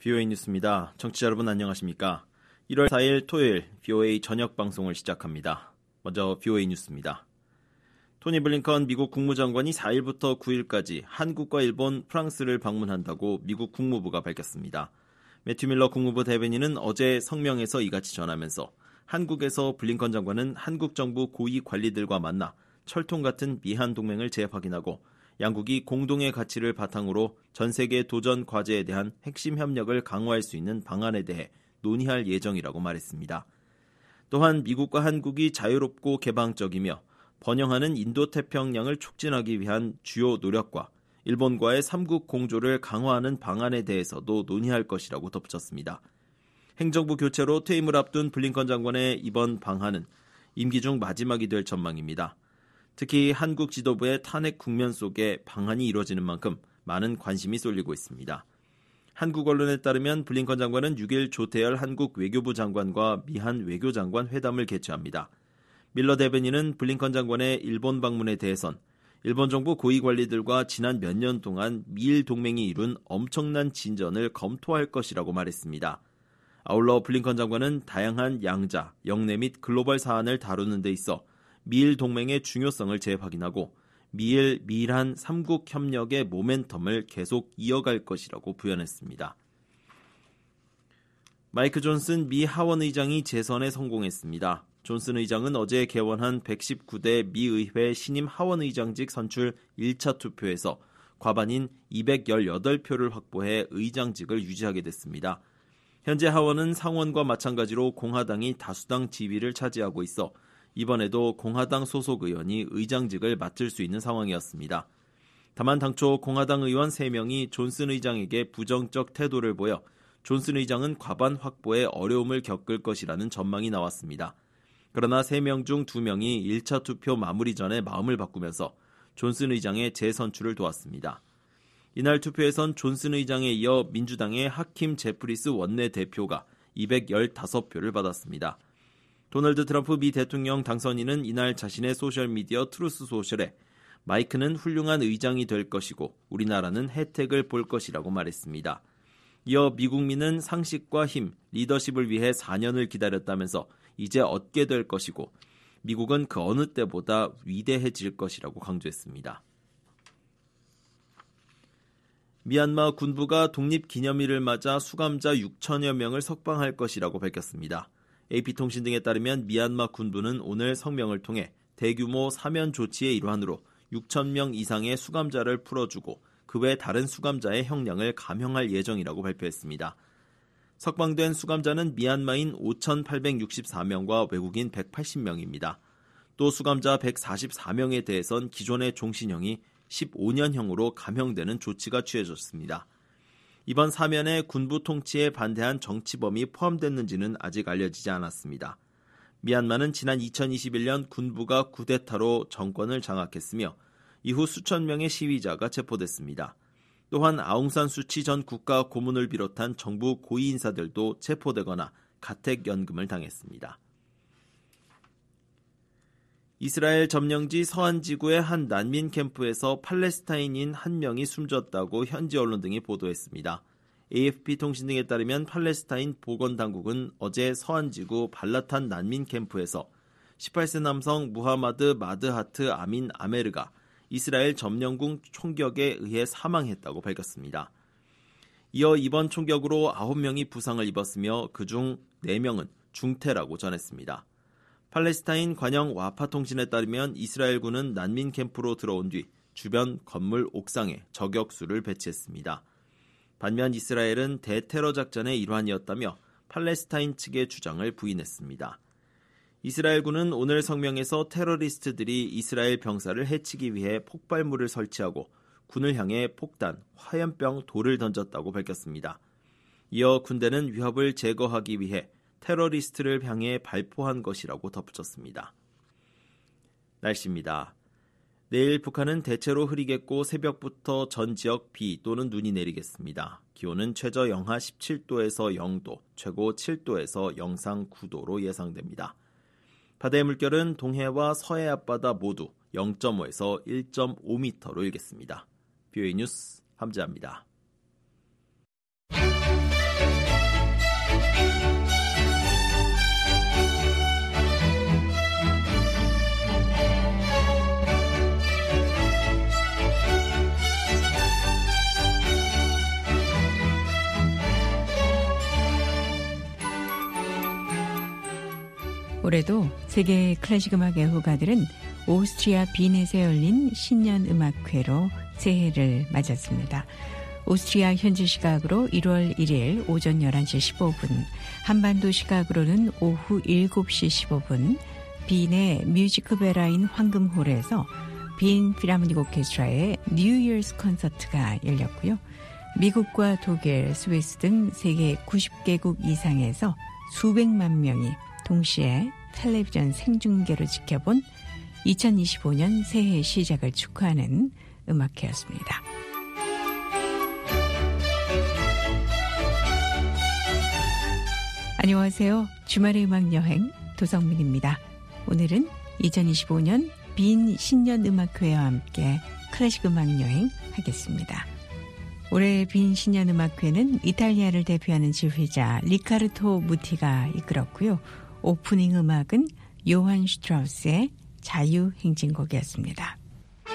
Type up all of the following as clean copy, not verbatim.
VOA 뉴스입니다. 청취자 여러분 안녕하십니까? 1월 4일 토요일 VOA 저녁 방송을 시작합니다. 먼저 VOA 뉴스입니다. 토니 블링컨 미국 국무장관이 4일부터 9일까지 한국과 일본, 프랑스를 방문한다고 미국 국무부가 밝혔습니다. 매튜 밀러 국무부 대변인은 어제 성명에서 이같이 전하면서 한국에서 블링컨 장관은 한국 정부 고위 관리들과 만나 철통 같은 미한 동맹을 재확인하고 양국이 공동의 가치를 바탕으로 전 세계 도전 과제에 대한 핵심 협력을 강화할 수 있는 방안에 대해 논의할 예정이라고 말했습니다. 또한 미국과 한국이 자유롭고 개방적이며 번영하는 인도태평양을 촉진하기 위한 주요 노력과 일본과의 3국 공조를 강화하는 방안에 대해서도 논의할 것이라고 덧붙였습니다. 행정부 교체로 퇴임을 앞둔 블링컨 장관의 이번 방한은 임기 중 마지막이 될 전망입니다. 특히 한국 지도부의 탄핵 국면 속에 방한이 이루어지는 만큼 많은 관심이 쏠리고 있습니다. 한국 언론에 따르면 블링컨 장관은 6일 조태열 한국 외교부 장관과 미한 외교장관 회담을 개최합니다. 밀러 대변인은 블링컨 장관의 일본 방문에 대해선 일본 정부 고위 관리들과 지난 몇 년 동안 미일 동맹이 이룬 엄청난 진전을 검토할 것이라고 말했습니다. 아울러 블링컨 장관은 다양한 양자, 영내 및 글로벌 사안을 다루는 데 있어 미일 동맹의 중요성을 재확인하고 미일한 3국 협력의 모멘텀을 계속 이어갈 것이라고 부연했습니다. 마이크 존슨 미 하원 의장이 재선에 성공했습니다. 존슨 의장은 어제 개원한 119대 미 의회 신임 하원 의장직 선출 1차 투표에서 과반인 218표를 확보해 의장직을 유지하게 됐습니다. 현재 하원은 상원과 마찬가지로 공화당이 다수당 지위를 차지하고 있어 이번에도 공화당 소속 의원이 의장직을 맡을 수 있는 상황이었습니다. 다만 당초 공화당 의원 3명이 존슨 의장에게 부정적 태도를 보여 존슨 의장은 과반 확보에 어려움을 겪을 것이라는 전망이 나왔습니다. 그러나 3명 중 2명이 1차 투표 마무리 전에 마음을 바꾸면서 존슨 의장의 재선출을 도왔습니다. 이날 투표에선 존슨 의장에 이어 민주당의 하킴 제프리스 원내대표가 215표를 받았습니다. 도널드 트럼프 미 대통령 당선인은 이날 자신의 소셜미디어 트루스 소셜에 마이크는 훌륭한 의장이 될 것이고 우리나라는 혜택을 볼 것이라고 말했습니다. 이어 미국민은 상식과 힘, 리더십을 위해 4년을 기다렸다면서 이제 얻게 될 것이고 미국은 그 어느 때보다 위대해질 것이라고 강조했습니다. 미얀마 군부가 독립기념일을 맞아 수감자 6천여 명을 석방할 것이라고 밝혔습니다. AP통신 등에 따르면 미얀마 군부는 오늘 성명을 통해 대규모 사면 조치의 일환으로 6,000명 이상의 수감자를 풀어주고 그 외 다른 수감자의 형량을 감형할 예정이라고 발표했습니다. 석방된 수감자는 미얀마인 5,864명과 외국인 180명입니다. 또 수감자 144명에 대해선 기존의 종신형이 15년형으로 감형되는 조치가 취해졌습니다. 이번 사면에 군부 통치에 반대한 정치범이 포함됐는지는 아직 알려지지 않았습니다. 미얀마는 지난 2021년 군부가 쿠데타로 정권을 장악했으며 이후 수천 명의 시위자가 체포됐습니다. 또한 아웅산 수치 전 국가 고문을 비롯한 정부 고위 인사들도 체포되거나 가택연금을 당했습니다. 이스라엘 점령지 서안 지구의 한 난민 캠프에서 팔레스타인인 한 명이 숨졌다고 현지 언론 등이 보도했습니다. AFP 통신 등에 따르면 팔레스타인 보건당국은 어제 서안 지구 발라탄 난민 캠프에서 18세 남성 무하마드 마드하트 아민 아메르가 이스라엘 점령군 총격에 의해 사망했다고 밝혔습니다. 이어 이번 총격으로 9명이 부상을 입었으며 그중 4명은 중태라고 전했습니다. 팔레스타인 관영 와파 통신에 따르면 이스라엘군은 난민 캠프로 들어온 뒤 주변 건물 옥상에 저격수를 배치했습니다. 반면 이스라엘은 대테러 작전의 일환이었다며 팔레스타인 측의 주장을 부인했습니다. 이스라엘군은 오늘 성명에서 테러리스트들이 이스라엘 병사를 해치기 위해 폭발물을 설치하고 군을 향해 폭탄, 화염병, 돌을 던졌다고 밝혔습니다. 이어 군대는 위협을 제거하기 위해 테러리스트를 향해 발포한 것이라고 덧붙였습니다. 날씨입니다. 내일 북한은 대체로 흐리겠고 새벽부터 전 지역 비 또는 눈이 내리겠습니다. 기온은 최저 영하 17도에서 0도, 최고 7도에서 영상 9도로 예상됩니다. 바다의 물결은 동해와 서해 앞바다 모두 0.5에서 1.5m로 일겠습니다. VOA 뉴스 함재합니다. 올해도 세계 클래식 음악 애호가들은 오스트리아 빈에서 열린 신년 음악회로 새해를 맞았습니다. 오스트리아 현지 시각으로 1월 1일 오전 11시 15분, 한반도 시각으로는 오후 7시 15분 빈의 뮤지크베라인 황금홀에서 빈 필하모닉 오케스트라의 뉴 이어스 콘서트가 열렸고요. 미국과 독일, 스위스 등 세계 90개국 이상에서 수백만 명이 동시에 텔레비전 생중계로 지켜본 2025년 새해 시작을 축하하는 음악회였습니다. 안녕하세요. 주말의 음악여행 도성민입니다. 오늘은 2025년 빈 신년 음악회와 함께 클래식 음악여행 하겠습니다. 올해 빈 신년 음악회는 이탈리아를 대표하는 지휘자 리카르토 무티가 이끌었고요. 오프닝 음악은 요한 슈트라우스의 자유행진곡이었습니다.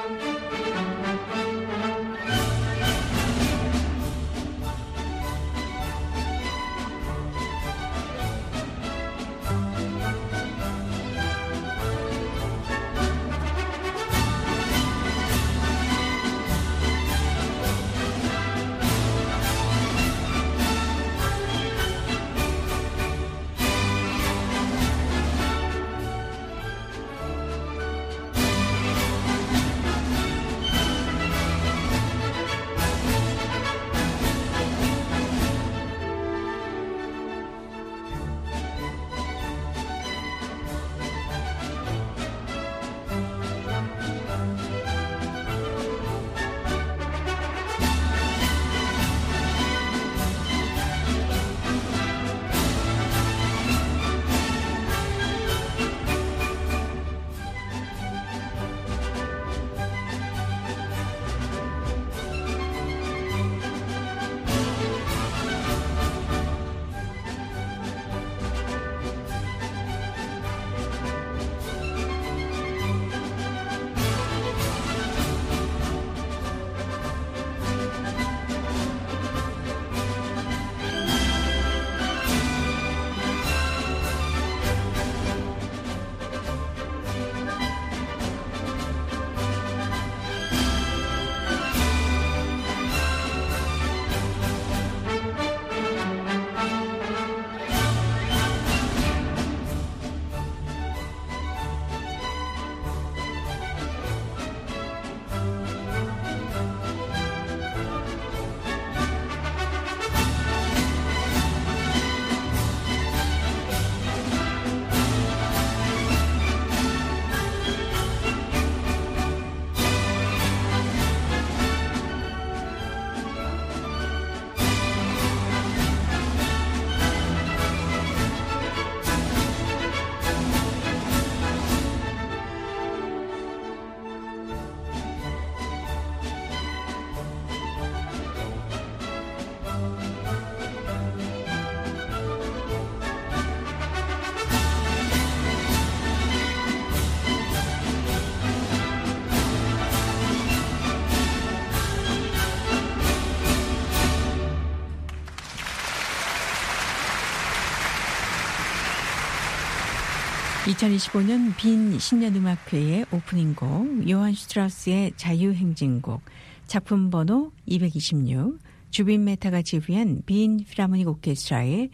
(2025년) 빈 신년음악회의 오프닝곡 요한 슈트라우스의 자유행진곡, 작품 번호 226, 주빈 메타가 지휘한 빈 필하모닉 오케스트라의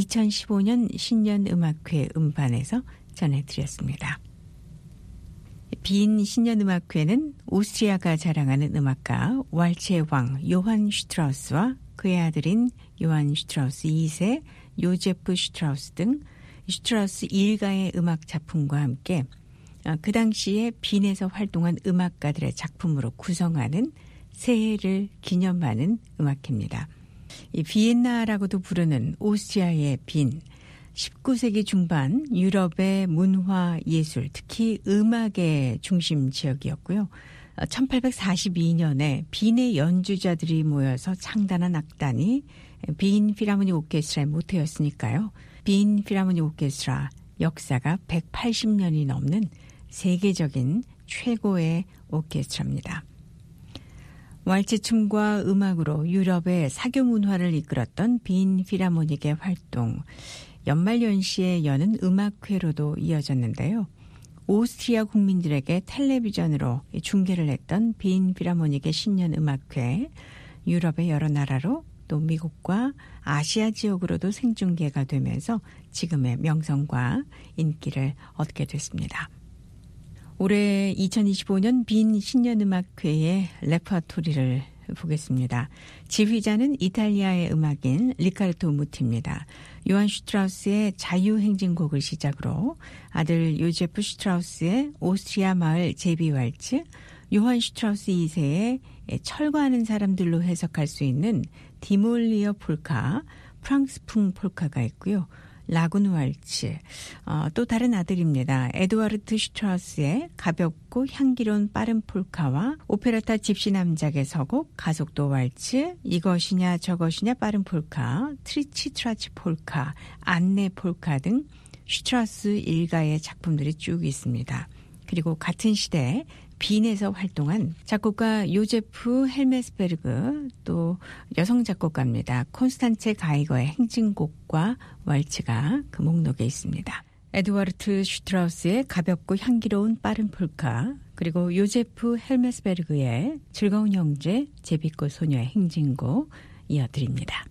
2015년 신년음악회 음반에서 전해드렸습니다. 빈 신년음악회는 오스트리아가 자랑하는 음악가 왈츠의 왕 요한 슈트라우스와 그의 아들인 요한 슈트라우스 2세, 요제프 슈트라우스 등 슈트라우스 일가의 음악 작품과 함께 그 당시에 빈에서 활동한 음악가들의 작품으로 구성하는 새해를 기념하는 음악회입니다. 이 비엔나라고도 부르는 오스트리아의 빈, 19세기 중반 유럽의 문화, 예술, 특히 음악의 중심 지역이었고요. 1842년에 빈의 연주자들이 모여서 창단한 악단이 빈 필하모니 오케스트라의 모태였으니까요. 빈 필하모니 오케스트라 역사가 180년이 넘는 세계적인 최고의 오케스트라입니다. 왈츠 춤과 음악으로 유럽의 사교 문화를 이끌었던 빈 필하모닉의 활동, 연말연시에 여는 음악회로도 이어졌는데요. 오스트리아 국민들에게 텔레비전으로 중계를 했던 빈 필하모닉의 신년 음악회, 유럽의 여러 나라로 또 미국과 아시아 지역으로도 생중계가 되면서 지금의 명성과 인기를 얻게 됐습니다. 올해 2025년 빈 신년음악회의 레퍼토리를 보겠습니다. 지휘자는 이탈리아의 음악인 리카르토 무티입니다. 요한 슈트라우스의 자유행진곡을 시작으로 아들 요제프 슈트라우스의 오스트리아 마을 제비왈츠, 요한 슈트라우스 2세의 철거하는 사람들로 해석할 수 있는 디몰리어 폴카, 프랑스풍 폴카가 있고요. 라군 왈츠, 또 다른 아들입니다. 에드와르트 슈트라우스의 가볍고 향기로운 빠른 폴카와 오페라타 집시 남작의 서곡, 가속도 왈츠, 이것이냐 저것이냐 빠른 폴카, 트리치트라치 폴카, 안내 폴카 등 슈트라우스 일가의 작품들이 쭉 있습니다. 그리고 같은 시대에 빈에서 활동한 작곡가 요제프 헬메스베르그, 또 여성 작곡가입니다. 콘스탄체 가이거의 행진곡과 왈츠가 그 목록에 있습니다. 에드와르트 슈트라우스의 가볍고 향기로운 빠른 폴카, 그리고 요제프 헬메스베르그의 즐거운 형제 제비꽃 소녀의 행진곡 이어드립니다.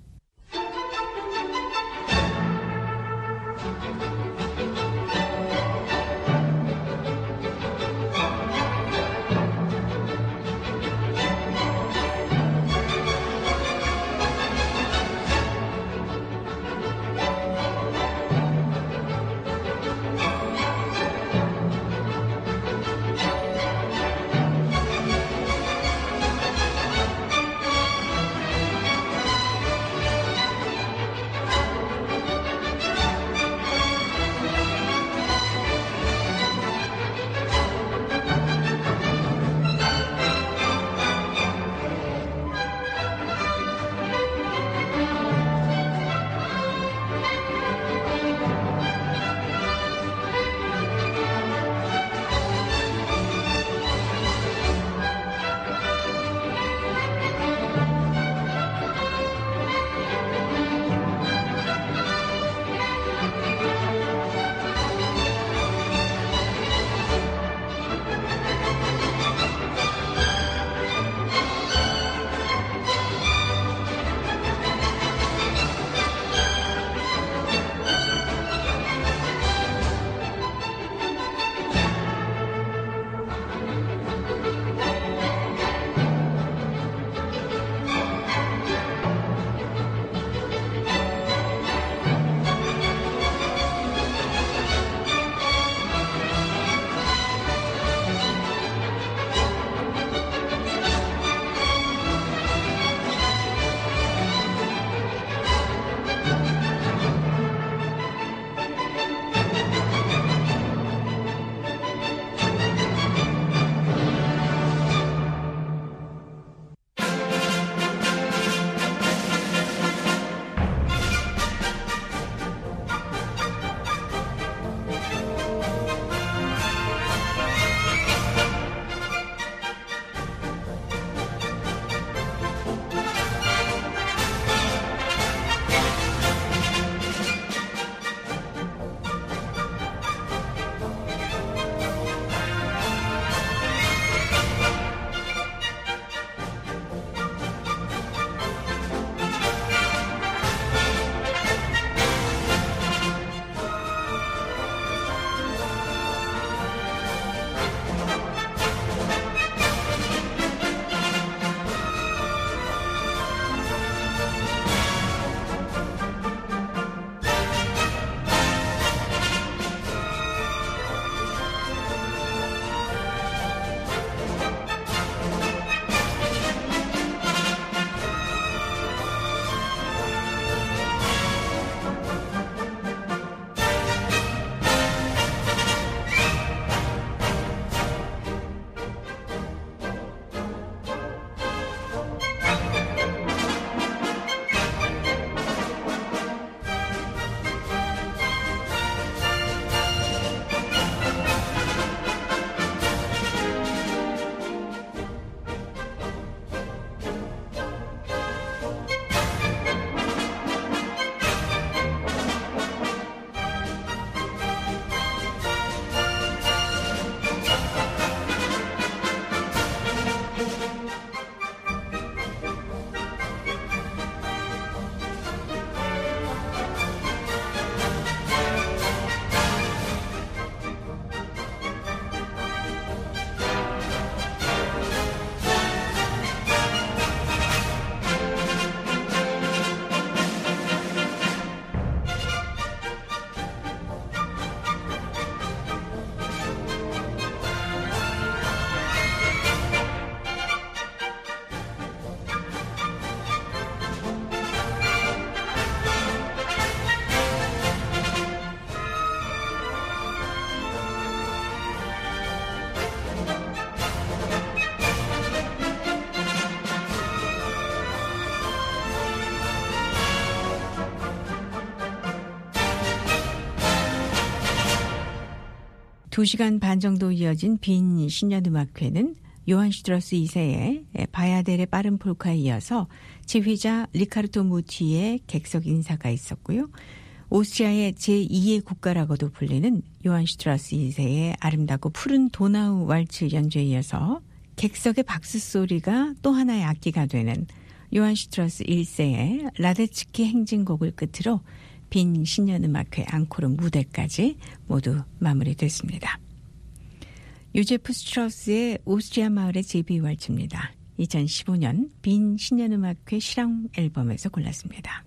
2시간 반 정도 이어진 빈 신년음악회는 요한 슈트러스 2세의 바야델의 빠른 폴카에 이어서 지휘자 리카르토 무티의 객석 인사가 있었고요. 오스트리아의 제2의 국가라고도 불리는 요한 슈트라스 2세의 아름답고 푸른 도나우 왈츠 연주에 이어서 객석의 박수 소리가 또 하나의 악기가 되는 요한 슈트라스 1세의 라데츠키 행진곡을 끝으로 빈 신년음악회 앙코르 무대까지 모두 마무리됐습니다. 요제프 스트라우스의 오스트리아 마을의 제비 왈츠입니다. 2015년 빈 신년음악회 실황 앨범에서 골랐습니다.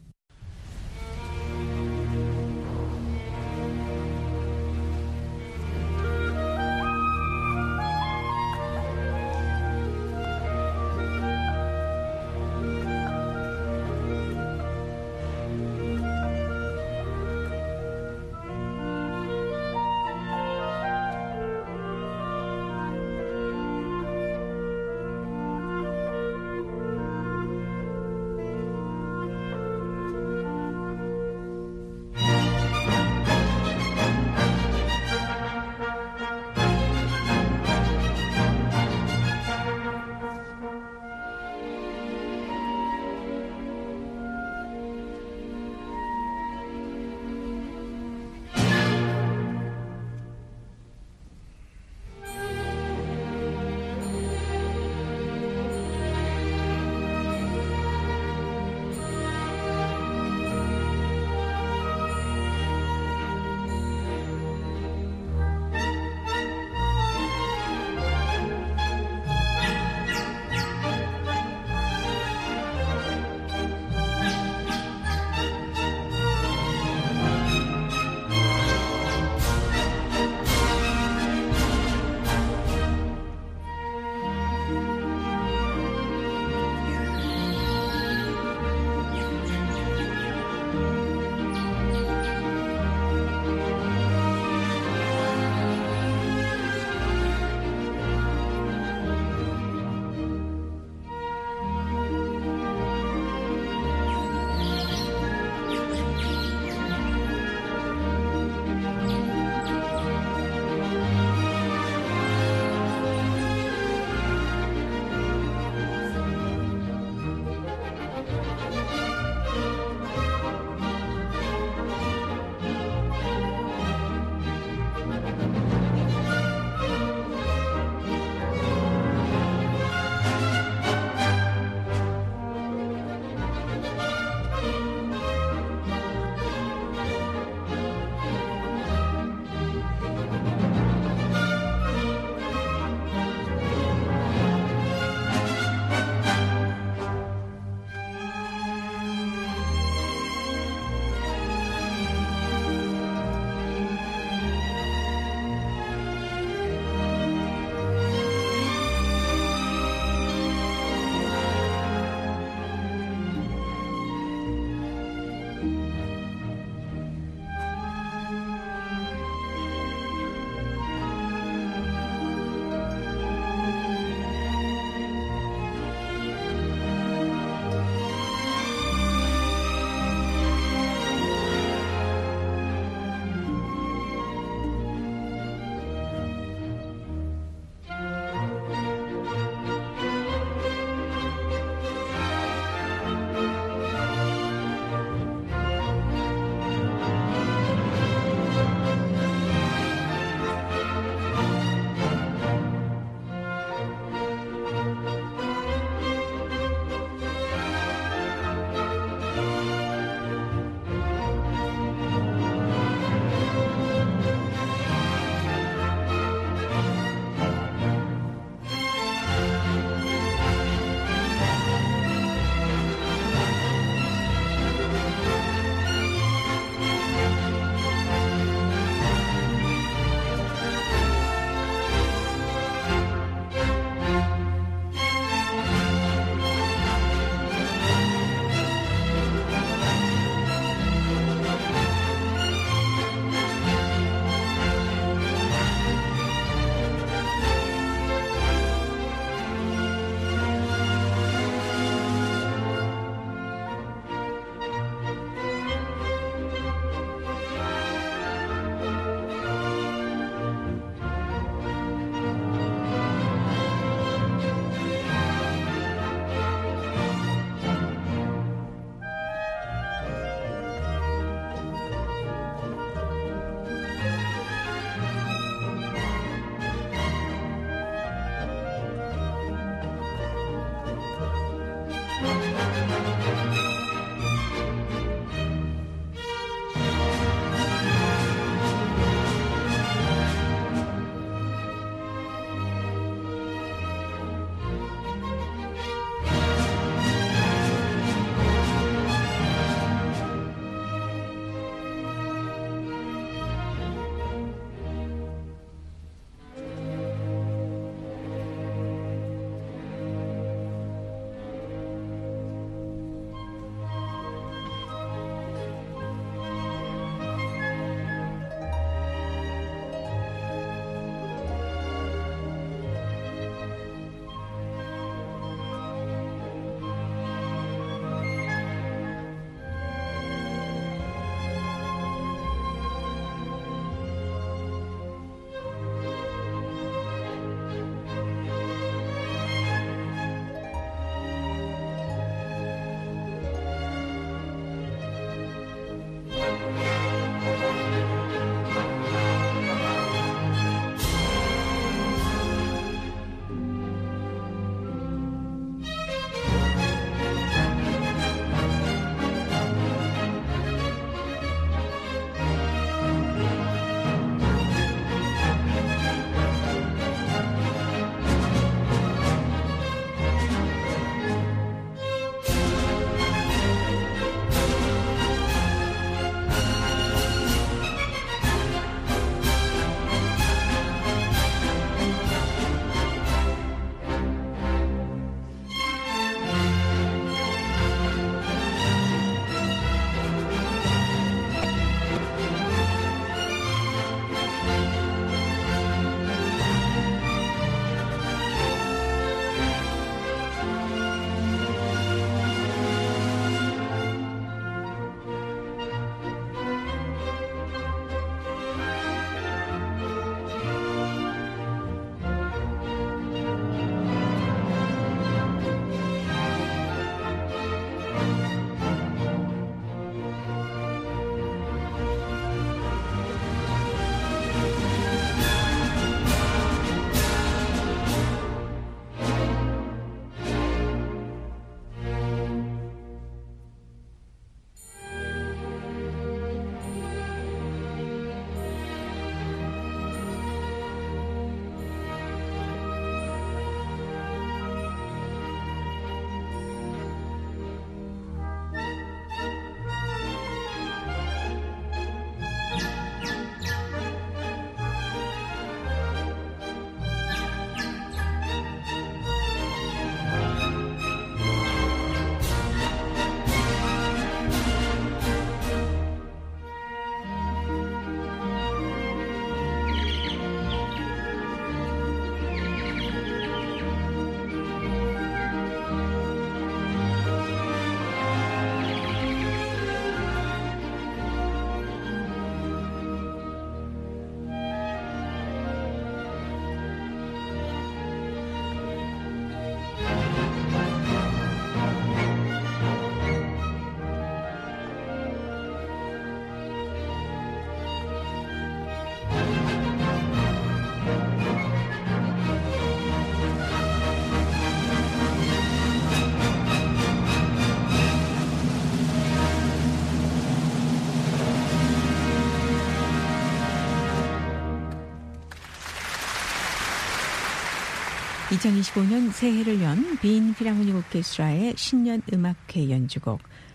2025년 새해를 연 빈 필하모닉 오케스트라의 신년 음악회 연주곡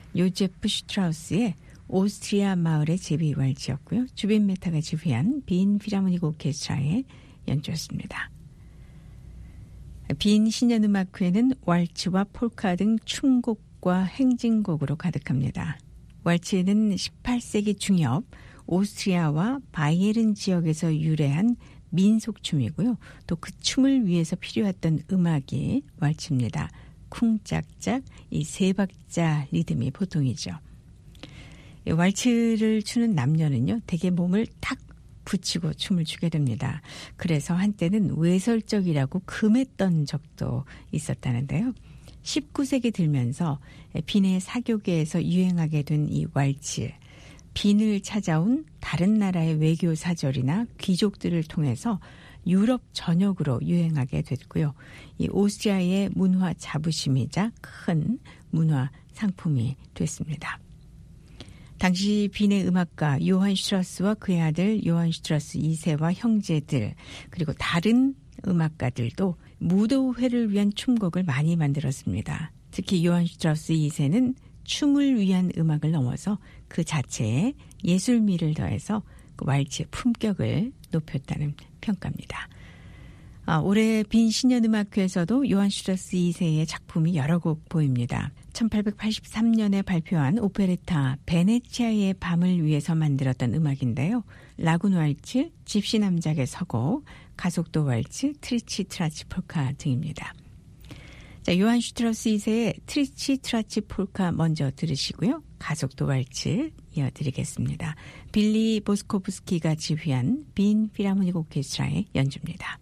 요제프 슈트라우스의 오스트리아 마을의 제비 왈츠였고요. 주빈 메타가 지휘한 빈 필하모닉 오케스트라의 연주였습니다. 빈 신년 음악회는 왈츠와 폴카 등 춤곡과 행진곡으로 가득합니다. 왈츠는 18세기 중엽 오스트리아와 바이에른 지역에서 유래한 민속춤이고요. 또 그 춤을 위해서 필요했던 음악이 왈츠입니다. 쿵짝짝 이 세 박자 리듬이 보통이죠. 왈츠를 추는 남녀는요. 대개 몸을 탁 붙이고 춤을 추게 됩니다. 그래서 한때는 외설적이라고 금했던 적도 있었다는데요. 19세기 들면서 빈의 사교계에서 유행하게 된 이 왈츠. 빈을 찾아온 다른 나라의 외교 사절이나 귀족들을 통해서 유럽 전역으로 유행하게 됐고요. 이 오스트리아의 문화 자부심이자 큰 문화 상품이 됐습니다. 당시 빈의 음악가 요한 슈트라스와 그의 아들 요한 슈트라스 2세와 형제들 그리고 다른 음악가들도 무도회를 위한 춤곡을 많이 만들었습니다. 특히 요한 슈트라스 2세는 춤을 위한 음악을 넘어서 그 자체에 예술미를 더해서 그 왈츠의 품격을 높였다는 평가입니다. 올해 빈 신년음악회에서도 요한 슈트라스 2세의 작품이 여러 곡 보입니다. 1883년에 발표한 오페레타 베네치아의 밤을 위해서 만들었던 음악인데요. 라군 왈츠, 집시 남작의 서곡, 가속도 왈츠, 트리치 트라치 폴카 등입니다. 자, 요한 슈트라스 2세의 트리치 트라치 폴카 먼저 들으시고요. 가속도 왈츠 이어드리겠습니다. 빌리 보스코프스키가 지휘한 빈 필하모닉 오케스트라의 연주입니다.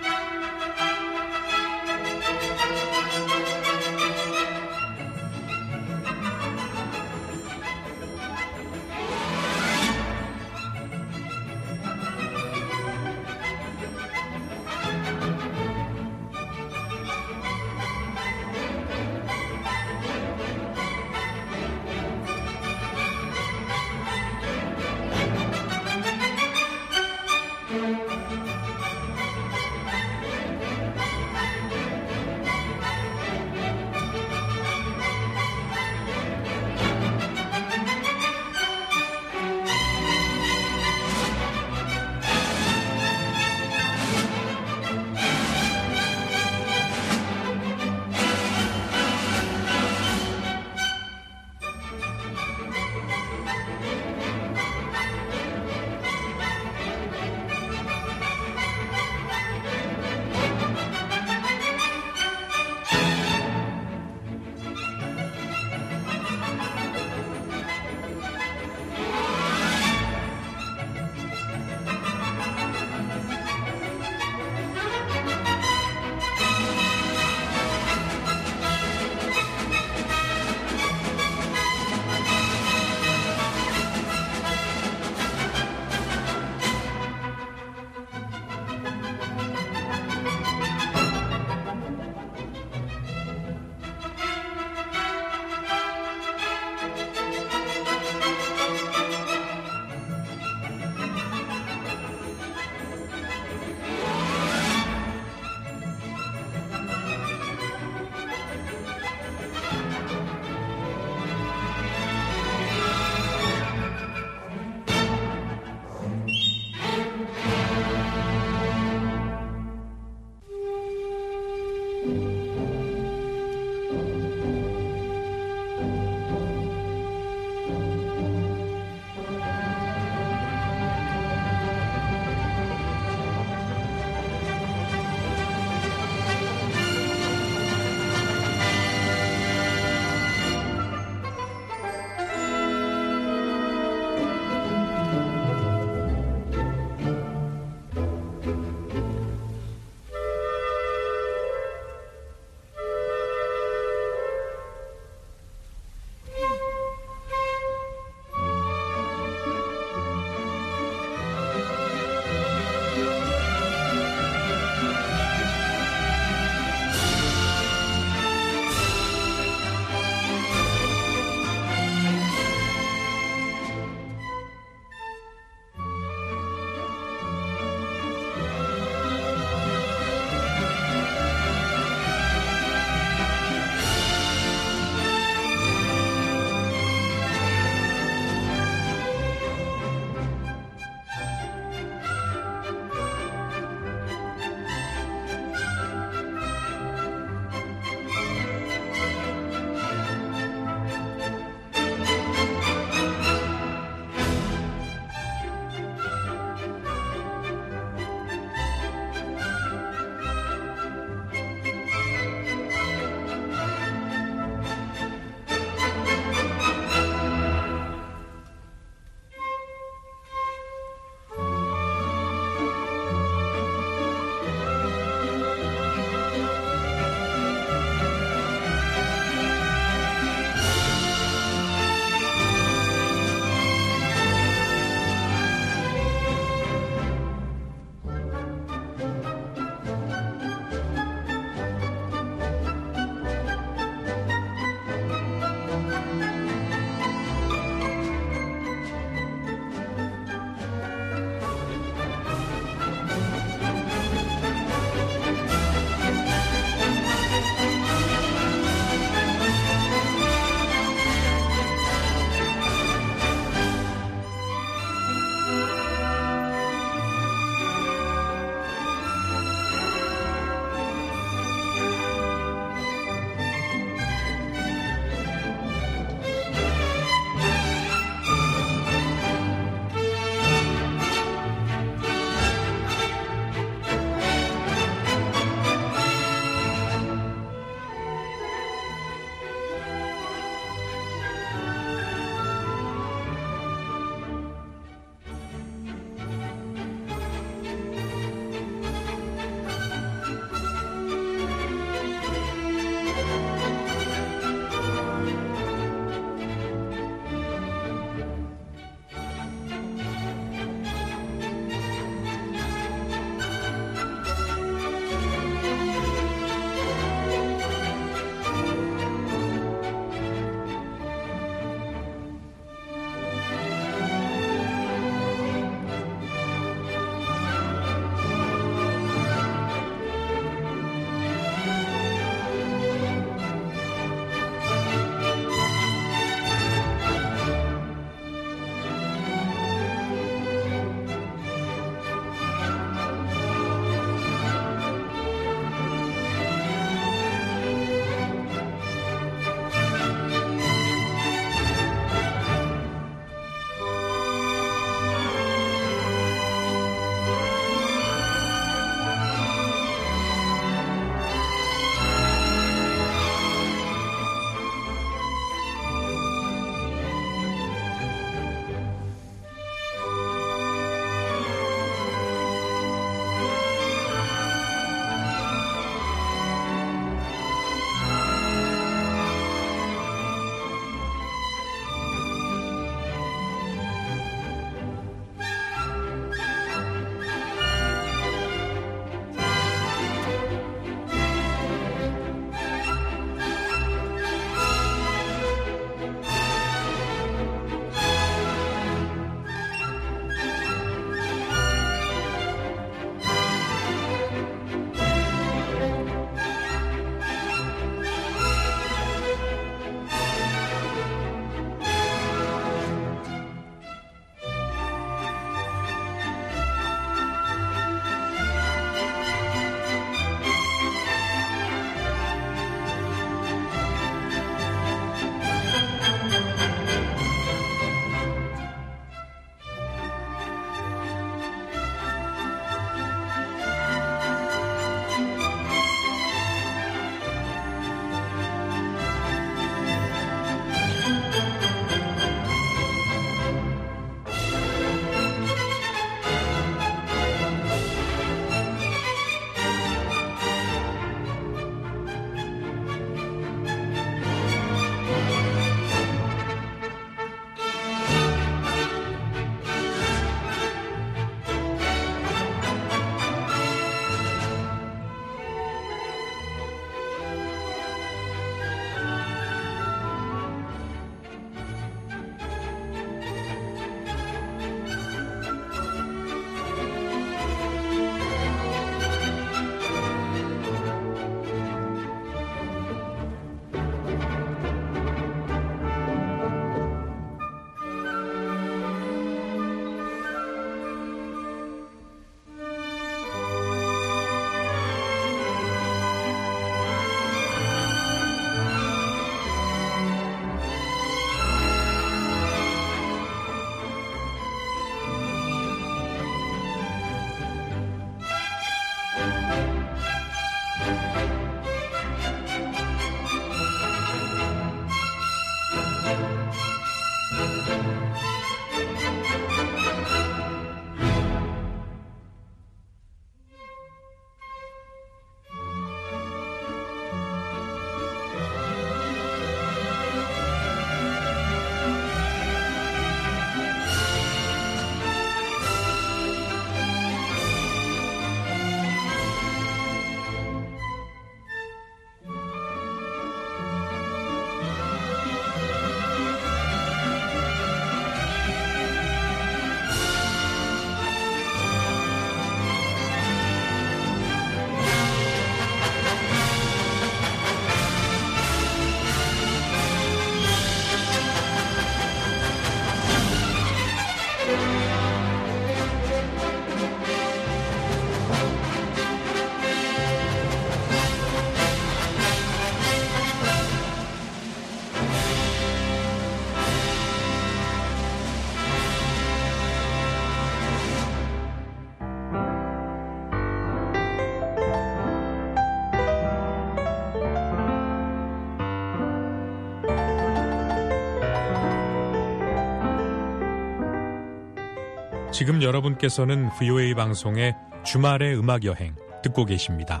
지금 여러분께서는 VOA 방송의 주말의 음악 여행 듣고 계십니다.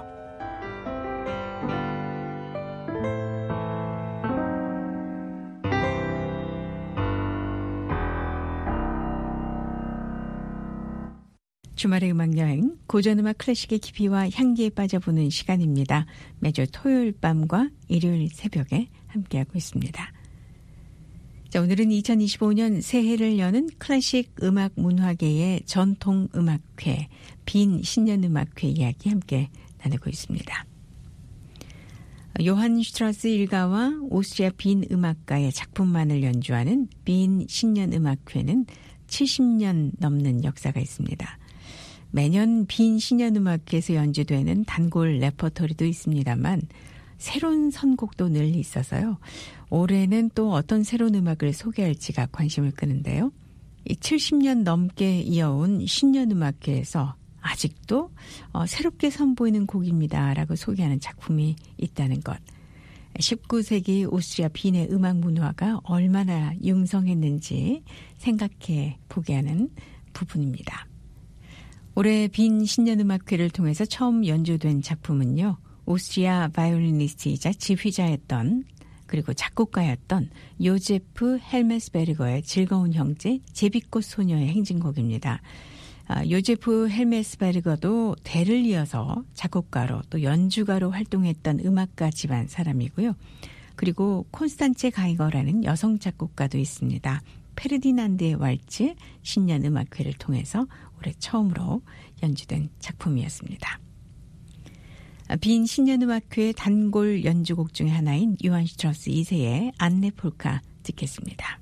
주말의 음악여행, 고전음악 클래식의 깊이와 향기에 빠져보는 시간입니다. 매주 토요일 밤과 일요일 새벽에 함께하고 있습니다. 자, 오늘은 2025년 새해를 여는 클래식 음악 문화계의 전통 음악회, 빈 신년음악회 이야기 함께 나누고 있습니다. 요한 슈트라스 일가와 오스트리아 빈 음악가의 작품만을 연주하는 빈 신년음악회는 70년 넘는 역사가 있습니다. 매년 빈 신년음악회에서 연주되는 단골 레퍼토리도 있습니다만 새로운 선곡도 늘 있어서요. 올해는 또 어떤 새로운 음악을 소개할지가 관심을 끄는데요. 이 70년 넘게 이어온 신년음악회에서 아직도 새롭게 선보이는 곡입니다라고 소개하는 작품이 있다는 것. 19세기 오스트리아 빈의 음악 문화가 얼마나 융성했는지 생각해 보게 하는 부분입니다. 올해 빈 신년음악회를 통해서 처음 연주된 작품은요. 오스트리아 바이올리니스트이자 지휘자였던 그리고 작곡가였던 요제프 헬메스베르거의 즐거운 형제 제비꽃 소녀의 행진곡입니다. 요제프 헬메스베르거도 대를 이어서 작곡가로 또 연주가로 활동했던 음악가 집안 사람이고요. 그리고 콘스탄체 가이거라는 여성 작곡가도 있습니다. 페르디난드의 왈츠 신년음악회를 통해서 올해 처음으로 연주된 작품이었습니다. 빈 신년음악회 단골 연주곡 중에 하나인 요한 슈트라스 2세의 안네 폴카 듣겠습니다.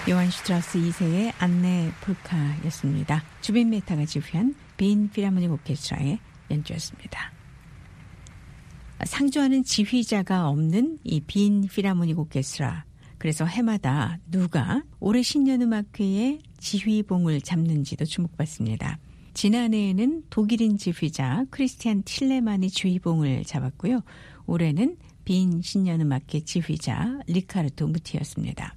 요한 슈트라우스 2세의 안내 폴카였습니다. 주빈 메타가 지휘한 빈 필하모닉 오케스트라의 연주였습니다. 상주하는 지휘자가 없는 이 빈 필하모닉 오케스트라. 그래서 해마다 누가 올해 신년음악회의 지휘봉을 잡는지도 주목받습니다. 지난해에는 독일인 지휘자 크리스티안 틸레만이 지휘봉을 잡았고요. 올해는 빈 신년음악회 지휘자 리카르토 무티였습니다.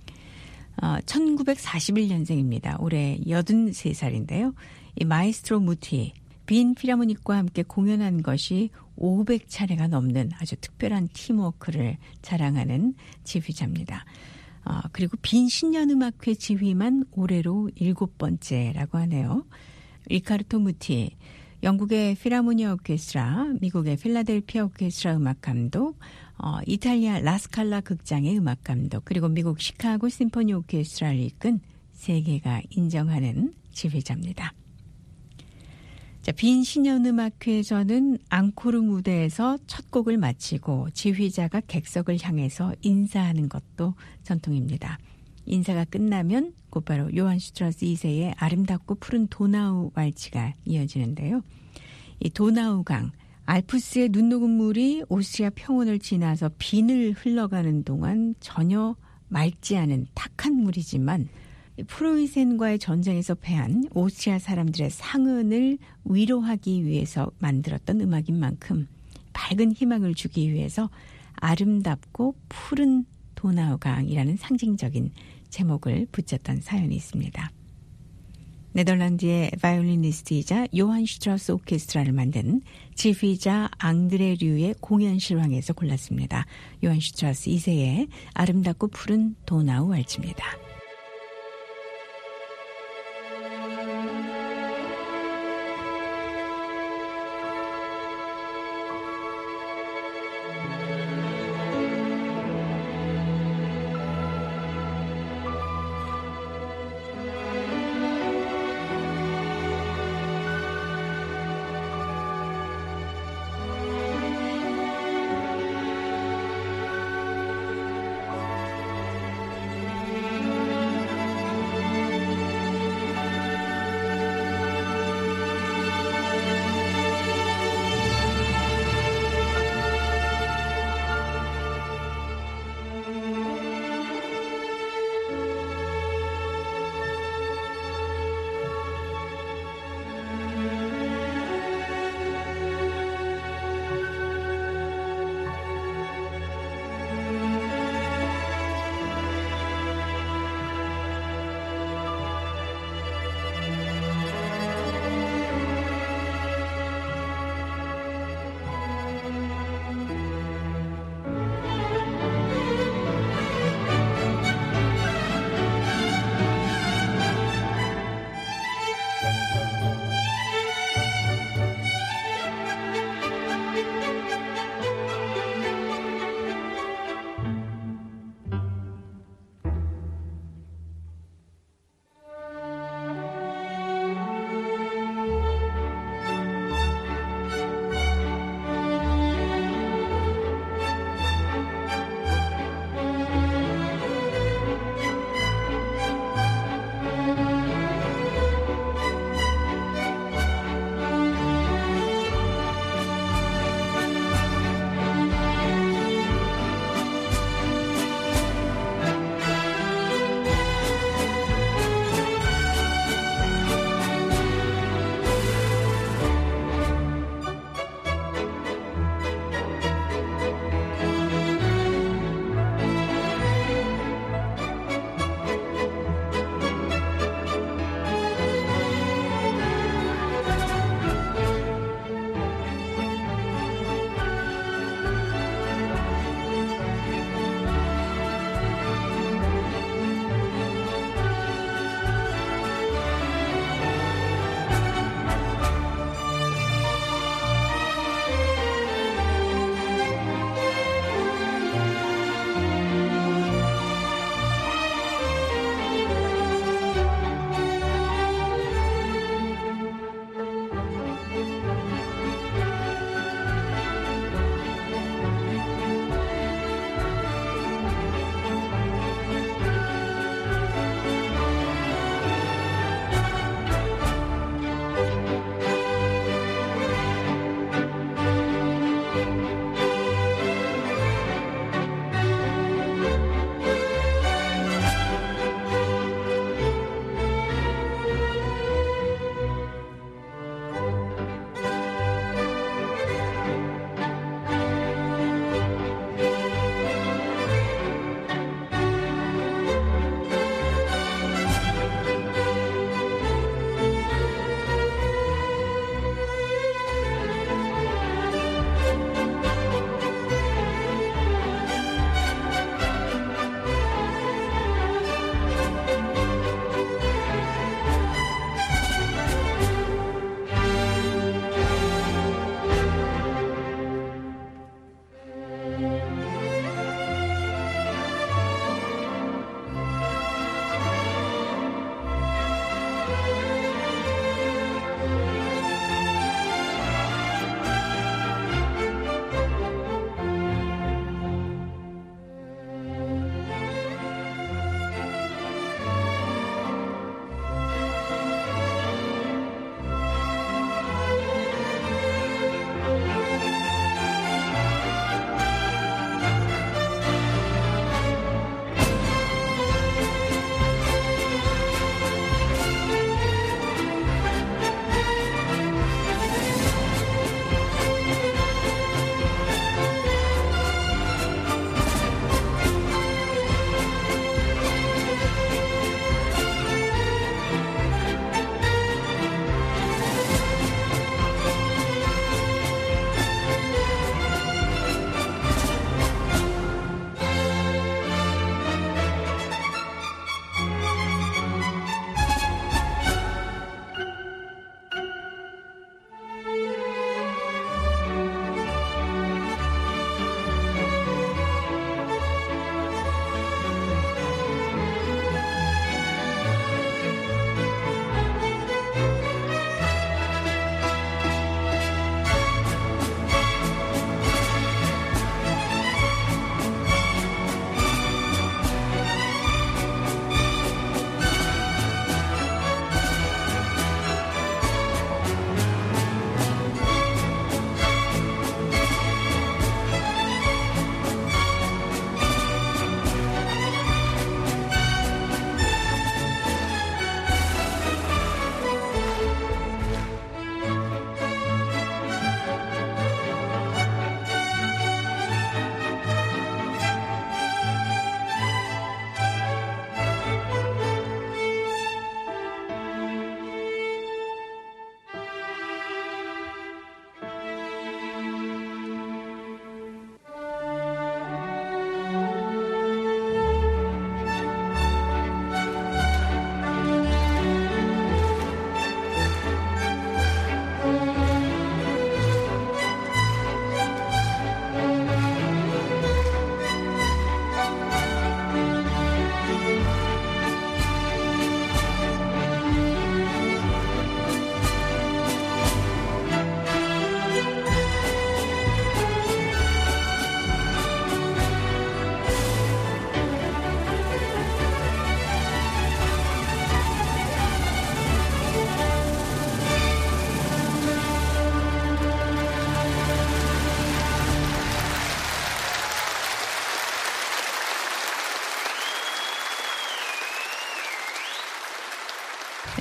1941년생입니다. 올해 83살인데요. 이 마에스트로 무티, 빈 필하모닉과 함께 공연한 것이 500차례가 넘는 아주 특별한 팀워크를 자랑하는 지휘자입니다. 그리고 빈 신년음악회 지휘만 올해로 7번째라고 하네요. 리카르토 무티, 영국의 필하모니아 오케스트라, 미국의 필라델피아 오케스트라 음악감독, 이탈리아 라스칼라 극장의 음악감독, 그리고 미국 시카고 심포니 오케스트라를 이끈 세계가 인정하는 지휘자입니다. 자, 빈 신년음악회에서는 앙코르 무대에서 첫 곡을 마치고 지휘자가 객석을 향해서 인사하는 것도 전통입니다. 인사가 끝나면 곧바로 요한 슈트라우스 2세의 아름답고 푸른 도나우 왈츠가 이어지는데요. 이 도나우강, 알프스의 눈 녹은 물이 오스트리아 평원을 지나서 빈을 흘러가는 동안 전혀 맑지 않은 탁한 물이지만 프로이센과의 전쟁에서 패한 오스트리아 사람들의 상흔을 위로하기 위해서 만들었던 음악인 만큼 밝은 희망을 주기 위해서 아름답고 푸른 도나우강이라는 상징적인 제목을 붙였던 사연이 있습니다. 네덜란드의 바이올리니스트이자 요한 슈트라우스 오케스트라를 만든 지휘자 앙드레 류의 공연 실황에서 골랐습니다. 요한 슈트라우스 2세의 아름답고 푸른 도나우 왈츠입니다.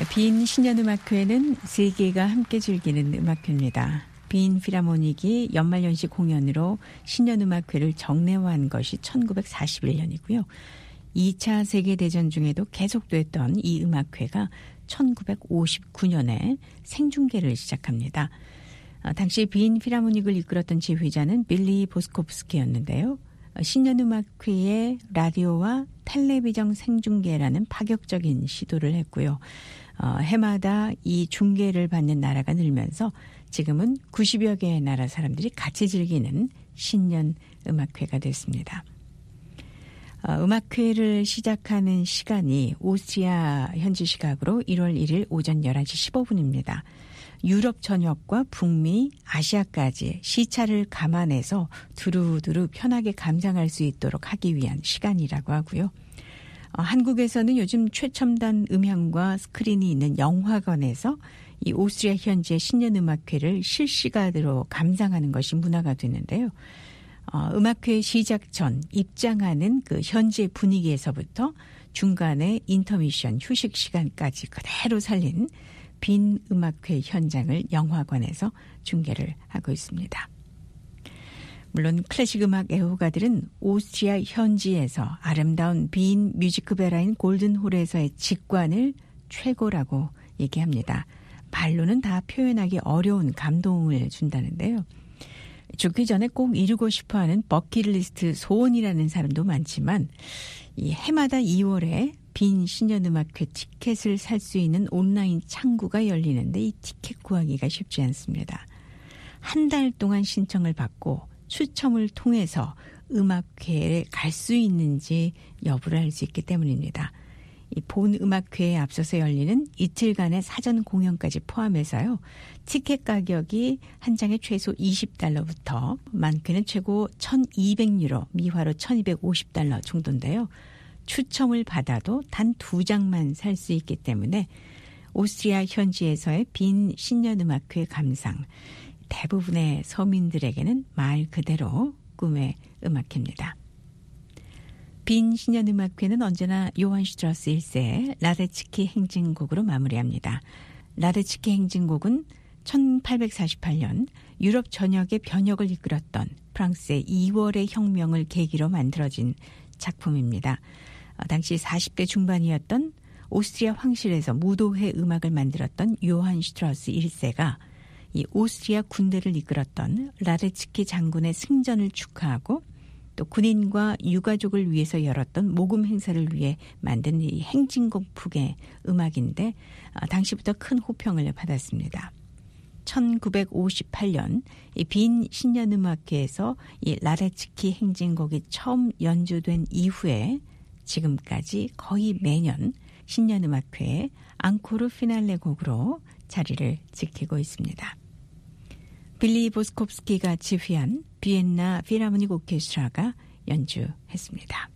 빈 신년음악회는 세계가 함께 즐기는 음악회입니다. 빈 필하모닉이 연말연시 공연으로 신년음악회를 정례화한 것이 1941년이고요. 2차 세계대전 중에도 계속됐던 이 음악회가 1959년에 생중계를 시작합니다. 당시 빈 필하모닉을 이끌었던 지휘자는 빌리 보스코프스키였는데요. 신년음악회의 라디오와 텔레비전 생중계라는 파격적인 시도를 했고요. 해마다 이 중계를 받는 나라가 늘면서 지금은 90여 개의 나라 사람들이 같이 즐기는 신년 음악회가 됐습니다. 음악회를 시작하는 시간이 오스트리아 현지 시각으로 1월 1일 오전 11시 15분입니다. 유럽 전역과 북미, 아시아까지 시차를 감안해서 두루두루 편하게 감상할 수 있도록 하기 위한 시간이라고 하고요. 한국에서는 요즘 최첨단 음향과 스크린이 있는 영화관에서 이 오스트리아 현지의 신년음악회를 실시간으로 감상하는 것이 문화가 됐는데요. 음악회 시작 전 입장하는 그 현지의 분위기에서부터 중간에 인터미션 휴식 시간까지 그대로 살린 빈 음악회 현장을 영화관에서 중계를 하고 있습니다. 물론 클래식 음악 애호가들은 오스트리아 현지에서 아름다운 빈 뮤지크베라인 골든홀에서의 직관을 최고라고 얘기합니다. 말로는 다 표현하기 어려운 감동을 준다는데요. 죽기 전에 꼭 이루고 싶어하는 버킷리스트 소원이라는 사람도 많지만 이 해마다 2월에 빈 신년음악회 티켓을 살 수 있는 온라인 창구가 열리는데 이 티켓 구하기가 쉽지 않습니다. 한 달 동안 신청을 받고 추첨을 통해서 음악회에 갈 수 있는지 여부를 알 수 있기 때문입니다. 이 본 음악회에 앞서서 열리는 이틀간의 사전 공연까지 포함해서요. 티켓 가격이 한 장에 최소 $20부터 많게는 최고 1,200유로, 미화로 1,250달러 정도인데요. 추첨을 받아도 단 2장만 살 수 있기 때문에 오스트리아 현지에서의 빈 신년음악회 감상, 대부분의 서민들에게는 말 그대로 꿈의 음악회입니다. 빈 신년음악회는 언제나 요한 슈트라우스 1세의 라데츠키 행진곡으로 마무리합니다. 라데츠키 행진곡은 1848년 유럽 전역의 변혁을 이끌었던 프랑스의 2월의 혁명을 계기로 만들어진 작품입니다. 당시 40대 중반이었던 오스트리아 황실에서 무도회 음악을 만들었던 요한 슈트라우스 1세가 이 오스트리아 군대를 이끌었던 라데츠키 장군의 승전을 축하하고 또 군인과 유가족을 위해서 열었던 모금 행사를 위해 만든 이 행진곡 풍의 음악인데 당시부터 큰 호평을 받았습니다. 1958년 이 빈 신년음악회에서 이 라데츠키 행진곡이 처음 연주된 이후에 지금까지 거의 매년 신년음악회의 앙코르 피날레 곡으로 자리를 지키고 있습니다. 빌리 보스코프스키가 지휘한 비엔나 필하모닉 오케스트라가 연주했습니다.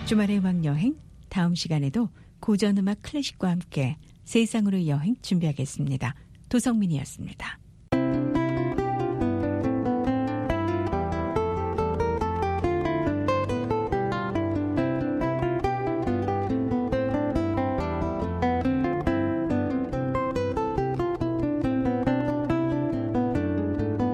주말의 음악 여행, 다음 시간에도 고전 음악 클래식과 함께 세상으로 여행 준비하겠습니다. 도성민이었습니다.